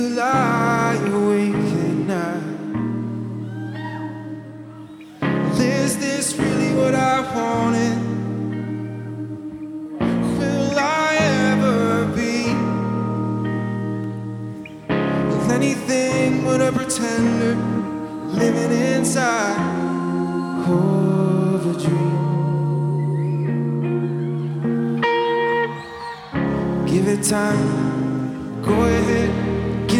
Lie awake at night. Is this really what I wanted? Will I ever be anything but a pretender living inside of a dream? Give it time, go ahead.